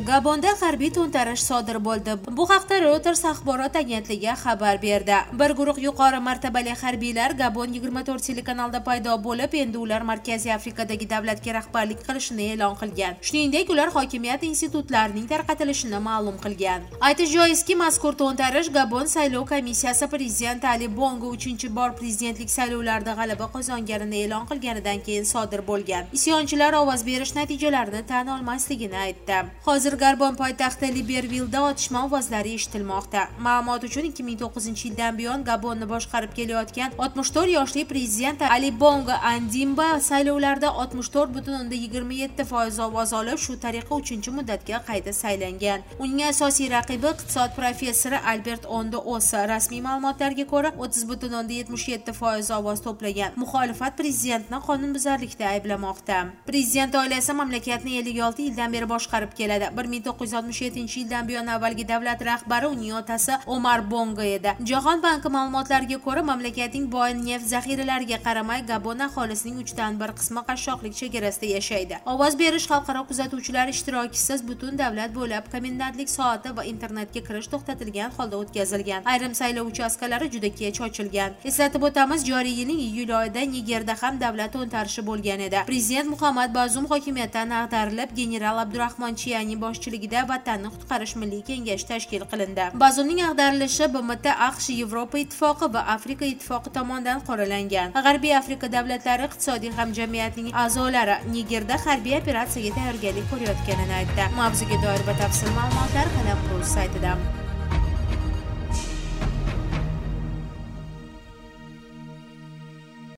Gabonda harbiy to'ntarish sodir bo'ldi. Bu haqda Reuters axborot agentligi xabar berdi. Bir guruh yuqori martabali harbiylar Gabon 24 telekanalda paydo bo'lib, endi ular Markaziy Afrikadagi davlatga rahbarlik qilishini e'lon qilgan. Shuningdek, ular hokimiyat institutlarining tarqatilishini ma'lum qilgan. Aytish joizki, mazkur to'ntarish Gabon saylov komissiyasi prezident Ali Bongo 3-bor prezidentlik saylovlarida g'alaba qozonganini e'lon qilganidan keyin sodir bo'lgan. Isyonchilar ovoz berish natijalarini tan olmasligini aytdi. Hozir Gabon poytaxti Librevillda otishma ovozlari eshitilmoqda. Ma'lumot uchun 2009-yildan buyon Gabonni boshqarib kelayotgan 64 yoshli prezident Ali Bongo Ondimba saylovlarda 64,27% ovoz olib, shu tariqa 3-muddatga qayta saylangan. Uning asosiy raqibi iqtisod professori Albert Ondo Osa rasmiy ma'lumotlarga ko'ra 30,77% ovoz to'plagan. Muxolifat prezidentni qonunbuzarlikda ayblamoqda. Prezident oilasi mamlakatni 56 yildan beri boshqarib keladi. 1967-yildan buyon avvalgi davlat rahbari uning otasi Omar Bongo edi. Jahon banki ma'lumotlariga ko'ra, mamlakatning boy neft zaxiralariga qaramay, Gabon aholisining 1/3 qismi qashshoqlik chegarasida yashaydi. Ovoz berish xalqaro kuzatuvchilar ishtirokisiz butun davlat bo'ylab komendantlik soati va internetga kirish to'xtatilgan holda o'tkazilgan. Ayrim saylov uchastkalari juda kech ochilgan. Eslatib o'tamiz, joriy yilning iyul oyida Nigerda ham davlat to'ntarishi bo'lgan edi. Prezident Muhammad Bazum hokimiyatdan ag'darilib, general Abdurahmon Chiyani boshchiligida Vatanni qutqarish milliy kengashi tashkil qilindi. Bazumning ag'darilishi BMT, AQSh, Yevropa ittifoqi va Afrika ittifoqi tomonidan qoralangan. G'arbiy Afrika davlatlari iqtisodiy hamjamiyatining a'zolari Nigerda harbiy operatsiyaga tayyorgarlik ko'rayotganini aytdi. Mavzuga doir batafsil ma'lumotlar Qalam.uz saytida.